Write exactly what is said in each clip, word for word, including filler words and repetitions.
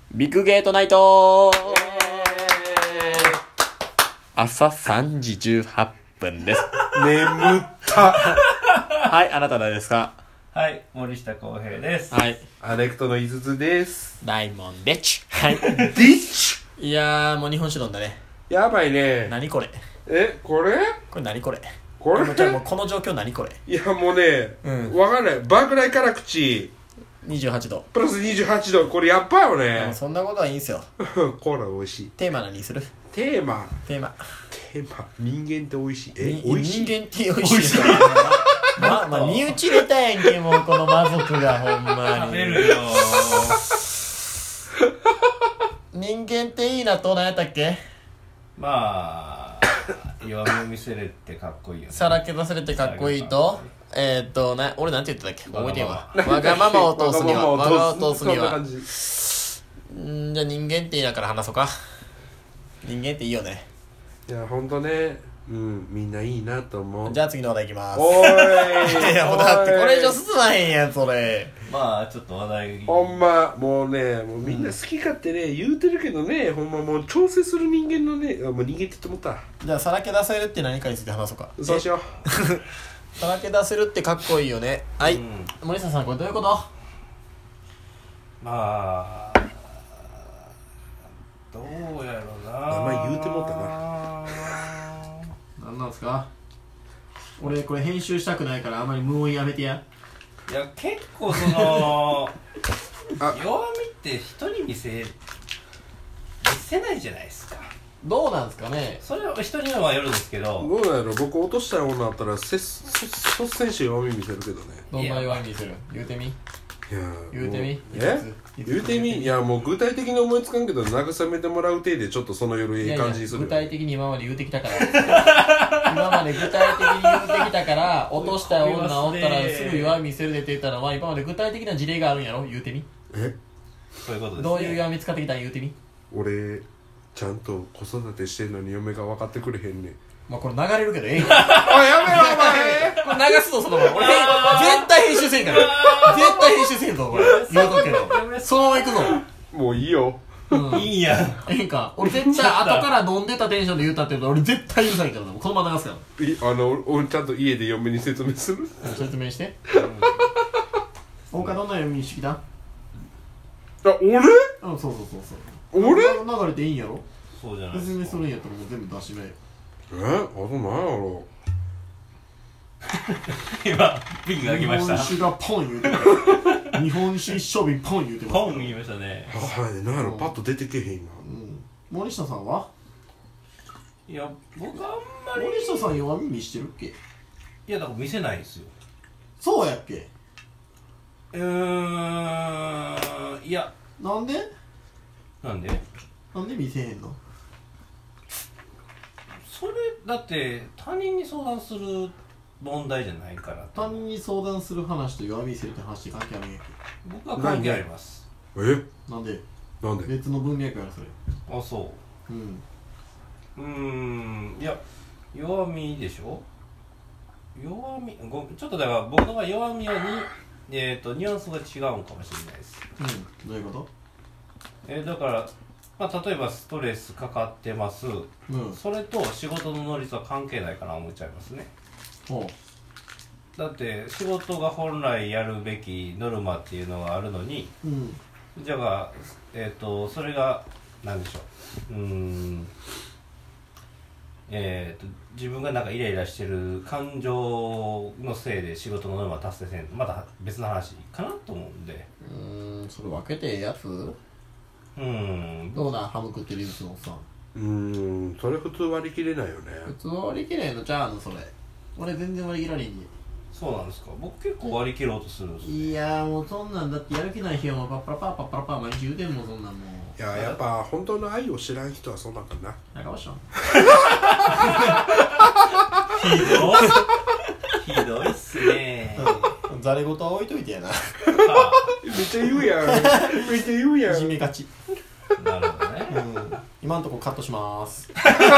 ビッグゲートナイト朝さんじじゅうはっぷんです。 眠ったはい、あなた誰ですか？ はい、森下康平です。 はい、 アレクトの井筒です。 大門デッチ。はい。 ディッチいやー、もう日本酒飲んだね。 やばいね。 何これえ、これこれ何これこれもうじゃあもうこの状況何これいやもうね、 うん、 わかんない。バークライ辛口にじゅうはちどプラスにじゅうはちど、これやっばいよね。 そんなことはいいんすよ。 コーラ美味しい。 テーマ何にする？ テーマテーマテーマ人間って美味しい。え、 美味しい。 人間って美味しいよ。まあまあ身内ネタやんけ、もうこの魔族がほんまに食べるよ人間っていいなと何やったっけ？ まあ弱みを見せれってかっこいいよね。 さらけ出されてかっこいいと、えーっとな、俺なんて言ってたっけ？覚えてんわ。 わわがままを通すにはわがままを通すにはそんな感じ。 んーじゃあ人間っていいなから話そうか。人間っていいよね。 いやほんとね、うん、みんないいなと思う。 じゃあ次の話題いきます。 おーいいやもうだってこれ以上進まへんやんそれ。 まあちょっと話題ほんまもうね、もうみんな好き勝手ね、うん、言うてるけどね、ほんまもう調整する人間のね、あ、もう人間って言って思った。 じゃあさらけ出せるって何かについて話そうか。 そうしようさらけ出せるってかっこいいよね。はい、うん、森下さんこれどういうこと？ まあどうやろな。 名前言うてもったな。 なんなんすか？俺これ編集したくないからあんまり無音やめてや。 いや結構その弱みって人に見せ見せないじゃないですか。 どうなんですかね。 それは人にはよるんですけど。 どうなんやろ。僕落とした女だったらせ率先して弱み見せるけどね。 どんな弱み見せる？言うてみ。 いや言うてみ。 え？言うてみ。いやもう具体的に思いつかんけど慰めてもらう体でちょっとその夜いい感じにする。 いやいや具体的に今まで言うてきたから今まで具体的に言うてきたから落とした女おったらすぐ弱み見せるでって言ったのは今まで具体的な事例があるんやろ。言うてみ。 え？ そういうことですね。 どういう弱み使ってきたん言うてみ。 俺ちゃんと子育てしてんのに嫁が分かってくれへんねん。 まあこれ流れるけどええんやあ、やめろお前これ流すぞそのまま。俺絶対編集せんから絶対編集せんぞこれ。言うとくけどそのまま行くぞ。 もういいよ、 うん、 いいやん。 ええんか。俺絶対後から飲んでたテンションで言うたって言うと俺絶対許さんからな。このまま流すからいあの俺ちゃんと家で嫁に説明する。 説明して。他どんな読みにしてきた？あ、 俺？ うん、そうそうそうそう。 俺？ 流れていいんやろ。 そうじゃないですか。 説明するんやったらもう全部出しめ。 え？あと何やろ今瓶が開きました。 日本酒がポン言うてた日本酒一升瓶ポン言うてます。 ポン言いましたね。 はい、何やろ、パッと出てけへんが、うん、 森下さんは？ いや僕あんまり。 森下さん弱み見してるっけ？ いやだから見せないんですよ。 そうやっけ？ うーん、いやなんで？ なんでなんで見せへんの？ それだって他人に相談する問題じゃないから。 他人に相談する話と弱み見せるって話って関係あるんやっけ？ 僕は関係あります。 え？ なんで？ なんで？ 別の文脈やろそれ。 あ、そう。 うんうーん、いや弱みでしょ。弱みごちょっとだから僕のが弱みはにえっとニュアンスが違うんかもしれないです。 うん、どういうこと？ えー、だからまあ例えばストレスかかってます、 うん、 それと仕事の能率は関係ないかな思っちゃいますね。 ほう。 だって仕事が本来やるべきノルマっていうのがあるのに、 うん、 じゃあ、えー、とそれが何でしょう、うーん、えー、と自分がなんかイライラしてる感情のせいで仕事のノルマ達成せんとまた別の話かなと思うんで。 うーん、それ分けてええやつ？ うーん、 どうなんハム食ってるやつのおっさん。 うーん、それ普通割り切れないよね。 普通割り切れんのちゃうのそれ。俺全然割り切られんに。 そうなんですか。僕結構割り切ろうとするんですよ。 いやーもうそんなんだってやる気ない日はもうパッパラパーパッパラパー毎日言うてんもんそんなんもう。 いややっぱ本当の愛を知らん人はそうなんかな。 やかましょん。 ひどいひどいっすね。 ざれ言は置いといてやな。 めっちゃ言うやんめっちゃ言うやん。 いじめがち。 なるほどね、 うん、今のとこカットしまーす。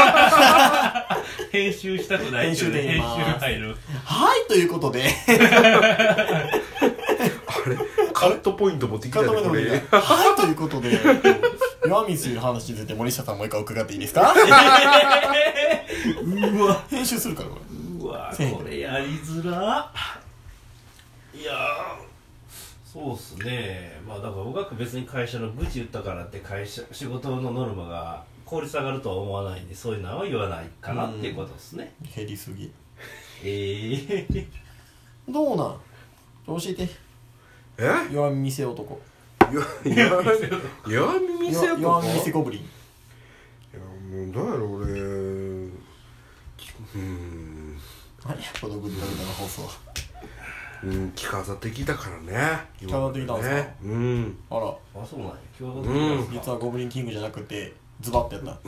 編集したくないけど編集入る。 はいということであれカカットポイント持ってきたねこれ。 はいということで弱みする話について森下さんもう一回伺っていいですか？うわ編集するからこれ。 うわこれやりづら。いやそうっすね。まあだから僕は別に会社の愚痴言ったからって会社仕事のノルマが効率上がるとは思わないんで、そういうのは言わないかなっていうことですね。 減りすぎ。 ええー、 どうなん教えて。 え弱み見せ男。 弱み弱み見せ男。 弱み見せゴブリン。いやもうどうやろ俺うーん何やこのグッドグッドの放送は。 うん着飾ってきたからね。 着飾ってきたんですか？ うんあら。 あそうなんや。今日うんは実はゴブリンキングじゃなくてズバッとやった。うーん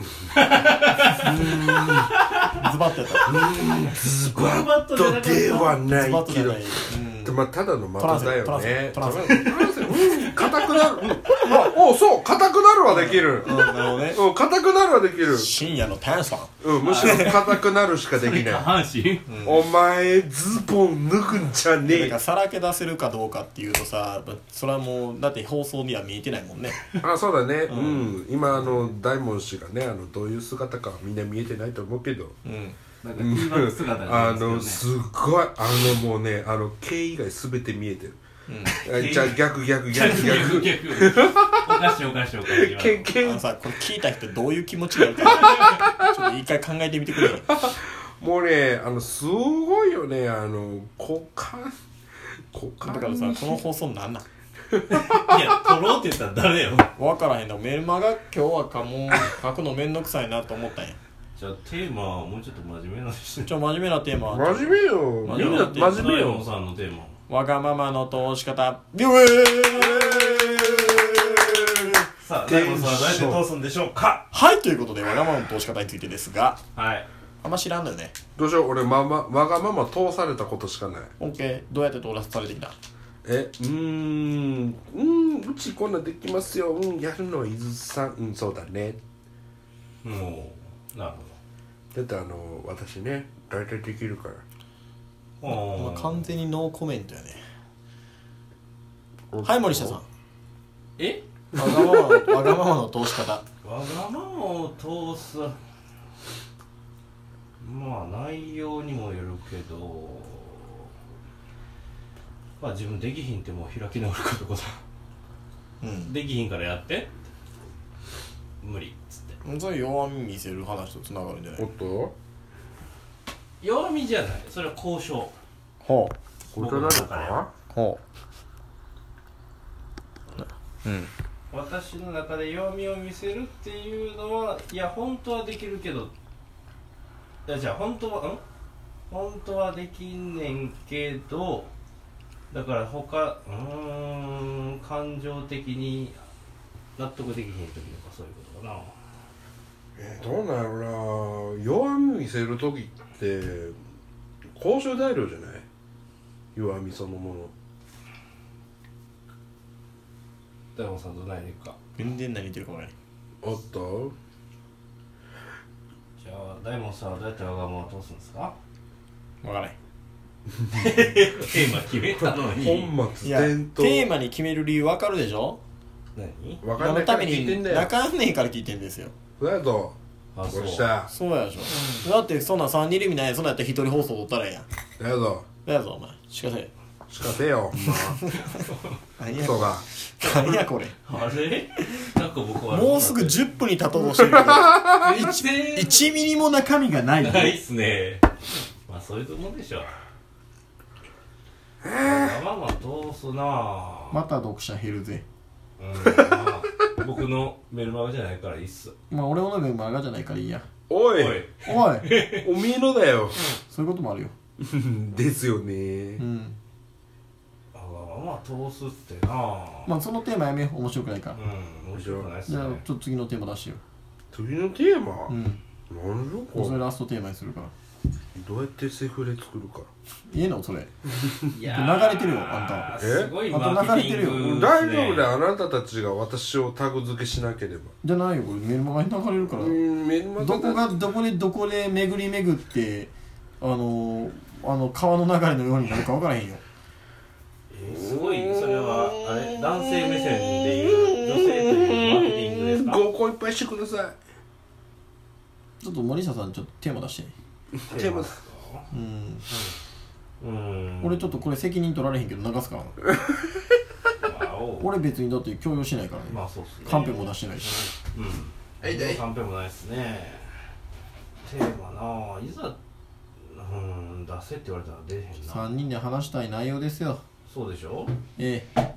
ズバッとやった。 ズバッとではないけど、まあただの的だよね。 トランスうん硬くなる。うんおそう硬くなるはできる。 うんなるほどね。 うん硬くなるはできる。 深夜のテンション。 うんむしろ硬くなるしかできない。 下半身お前ズボン脱ぐんじゃねえ。 なんかさらけ出せるかどうかっていうとさ、それはもうだって放送には見えてないもんね。 あそうだね。うん今あの大門氏がねあのどういう姿かはみんな見えてないと思うけど。 うんなんか空爆姿があのすっごいあのもうねあの毛以外すべて見えてる。 うんじゃあ逆逆逆逆逆おかしいおかしいおかしい。 毛毛あのさこれ聞いた人どういう気持ちになるかちょっと一回考えてみてくれよ。 もうねあのすごいよねあの股間股間だからさこの放送なんなんいや撮ろうって言ったら誰よ。 分からへんの。メルマガ今日はかも書くのめんどくさいなと思ったんや。 じゃあテーマはもうちょっと真面目なしちょ真面目なテーマ。 真面目よみんな真面目よ。 さんのテーマわがままの通し方。ビューさあ大門さんはどうやって通すんでしょうか。 はいということでわがままの通し方についてですが、 はいあんま知らんのよね。 どうしよう俺ままわがまま通されたことしかない。 オッケーどうやって通らされてきた？ えうーんうーんうちこんなんできますよ。うんやるのは伊豆さん。うんそうだね。 もうなるだってあの私ね大体できるから。 ほど。 まあ、完全にノーコメントやね。はい森下さん。 えわがままのわがままの通し方。 わがままを通すまあ内容にもよるけど、まあ自分できひんってもう開き直るかとかさ、 うん。 できひんからやって無理っつって。 それ弱み見せる話とつながるんじゃない？ おっと弱みじゃない、それは交渉。 ほ大人なのかうほう。うん。 私の中で弱みを見せるっていうのは、いや本当はできるけど、いやじゃあ本当はん本当はできんねんけど、だから他うーん感情的に納得できへん時とかそういうことかな。 えー、どうなんやろな。弱み見せる時って交渉材料じゃない。弱みそのもの。 大門さんどないでいくか。 全然何言ってるか分からない。 おっとじゃあ大門さんはどうやってわがままを通すんですか。 分からない。 テーマ決めたのに本末いや転倒。 テーマに決める理由分かるでしょ。 何分かんないからそのために聞いてんだよ。 分かんねえから聞いてんですよ。 そうやぞ。 あそうこれしたそうやでしょ、だってそんなんさんにん意味ない。そんなんやったら一人放送取ったらええやん。 だやぞ。 だやぞお前しかせしかせよほんま何やクソが。 何やこれ。 あれなんか僕はもうすぐじゅっぷんに立とうとしてるけどいちミリも中身がないよ。 ないっすね。まあそういうもんでしょう。まあまあ通すなぁ。 また読者減るぜ。 うん、まあ僕のメルマガじゃないからいいっす。 まあ俺のメンバーがじゃないからいいや。 おいおいおいおめえのだよそういうこともあるよ。 ですよね。 うんあまあ通すってなぁ。 まあそのテーマやめよう。面白くないから。 うん面白くないっすじゃあね。 ちょっと次のテーマ出してよ。 次のテーマ、 うんなんだこれ。 それラストテーマにするから。 どうやってセフレ作るか。 いいのそれ。 いや流れてるよあんたえすごいマーケティングですね。 大丈夫だよ。あなたたちが私をタグ付けしなければ。 じゃないよこれメルマガに流れるから。 うんメルマガどこがどこでどこで巡り巡ってあのあの川の流れのようになるか分からへんよ。 えーすごいそれはあれ男性目線でいう女性というマーケティングですか？ 合コンいっぱいしてください。 ちょっと森下さんちょっとテーマ出してテーマですか？ うんうん俺ちょっとこれ責任取られへんけど流すからな俺別にだって強要しないからね、 まあそうっすね、 カンペも出してないし、 うんはいはいカンペもないっすね。テーマなぁいざうん出せって言われたら出へんな。 さんにんで話したい内容ですよ。 そうでしょ。 ええ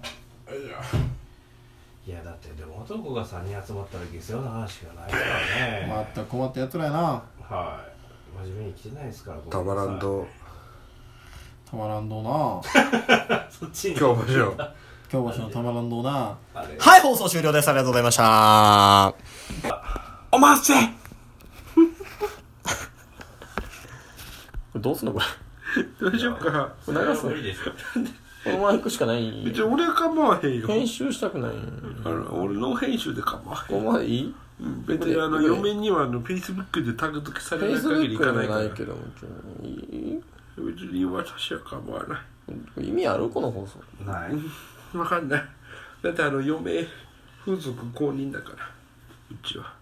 いやだってでも男がさんにん集まったら下世話な話がないからね。 まったく困ったやつらやな。 はい真面目に来てないですから。 たまらんとたまらんどうなそっちに京橋の京橋のたまらんどうな。 あれはい放送終了です。ありがとうございました。 おませどうすんのこれどうしよっかな。 それは無理ですよ。 このまま行くしかない。 別に俺は構わへんよ。 編集したくない。 あの俺の編集で構わへん。 ここまでいい？ 別にあの嫁にはあの Facebook でタグ付けさフェイれないスブック限りいかないじゃないから。 けどいい？ 別に私は構わない意味あるこの放送。 ない分かんない。だってあの嫁風俗公認だからうちは。